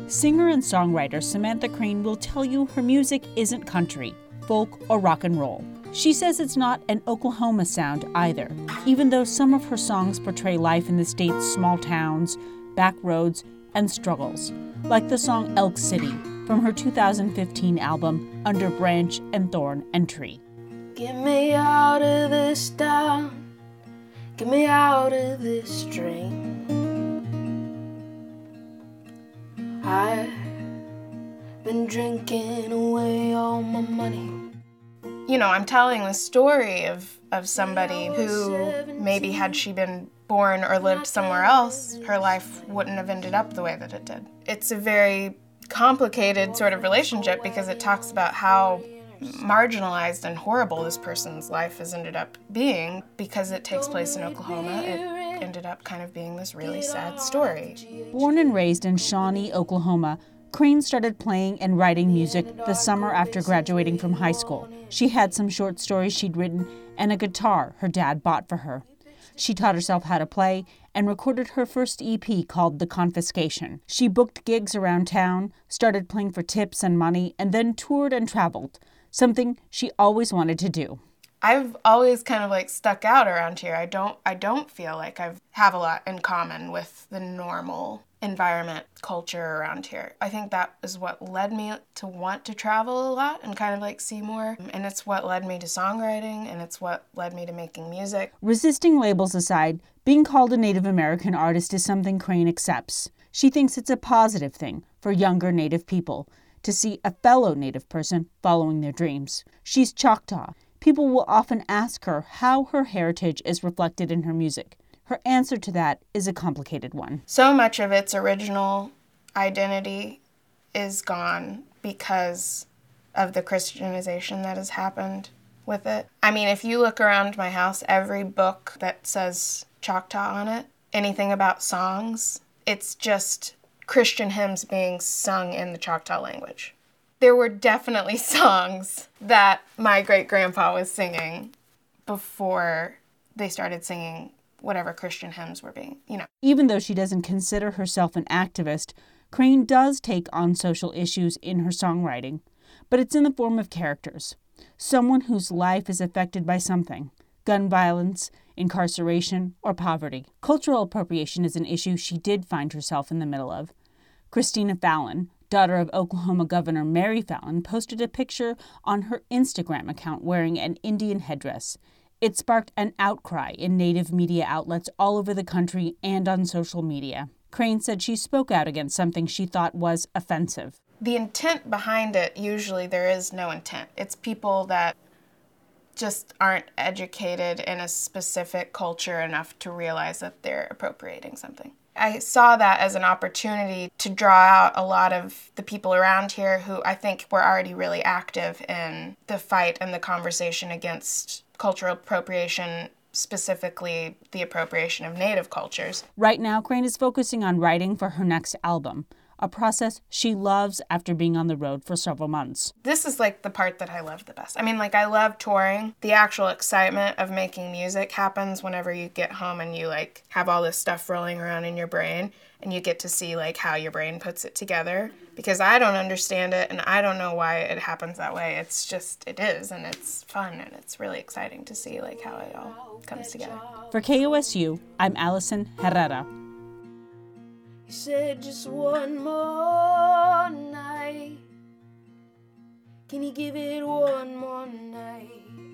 Singer and songwriter Samantha Crane will tell you her music isn't country, folk, or rock and roll. She says it's not an Oklahoma sound either, even though some of her songs portray life in the state's small towns, back roads, and struggles, like the song Elk City from her 2015 album Under Branch and Thorn and Tree. Get me out of this town, get me out of this dream. I've been drinking away all my money. You know, I'm telling the story of somebody who maybe had she been born or lived somewhere else, her life wouldn't have ended up the way that it did. It's a very complicated sort of relationship because it talks about how marginalized and horrible this person's life has ended up being. Because it takes place in Oklahoma, it ended up kind of being this really sad story. Born and raised in Shawnee, Oklahoma, Crane started playing and writing music the summer after graduating from high school. She had some short stories she'd written and a guitar her dad bought for her. She taught herself how to play and recorded her first EP called The Confiscation. She booked gigs around town, started playing for tips and money, and then toured and traveled, something she always wanted to do. I've always kind of like stuck out around here. I don't feel like I have a lot in common with the normal environment, culture around here. I think that is what led me to want to travel a lot and kind of like see more. And it's what led me to songwriting, and it's what led me to making music. Resisting labels aside, being called a Native American artist is something Crane accepts. She thinks it's a positive thing for younger Native people to see a fellow Native person following their dreams. She's Choctaw. People will often ask her how her heritage is reflected in her music. Her answer to that is a complicated one. So much of its original identity is gone because of the Christianization that has happened with it. I mean, if you look around my house, every book that says Choctaw on it, anything about songs, it's just Christian hymns being sung in the Choctaw language. There were definitely songs that my great-grandpa was singing before they started singing whatever Christian hymns were being, Even though she doesn't consider herself an activist, Crane does take on social issues in her songwriting, but it's in the form of characters. Someone whose life is affected by something: gun violence, incarceration, or poverty. Cultural appropriation is an issue she did find herself in the middle of. Christina Fallon, daughter of Oklahoma Governor Mary Fallon, posted a picture on her Instagram account wearing an Indian headdress. It sparked an outcry in Native media outlets all over the country and on social media. Crane said she spoke out against something she thought was offensive. The intent behind it, usually there is no intent. It's people that just aren't educated in a specific culture enough to realize that they're appropriating something. I saw that as an opportunity to draw out a lot of the people around here who I think were already really active in the fight and the conversation against cultural appropriation, specifically the appropriation of Native cultures. Right now, Crane is focusing on writing for her next album, a process she loves after being on the road for several months. This is like the part that I love the best. I mean, like, I love touring. The actual excitement of making music happens whenever you get home and you like have all this stuff rolling around in your brain and you get to see like how your brain puts it together, because I don't understand it and I don't know why it happens that way. It's just, it is, and it's fun and it's really exciting to see like how it all comes together. For KOSU, I'm Allison Herrera. He said just one more night. Can you give it one more night?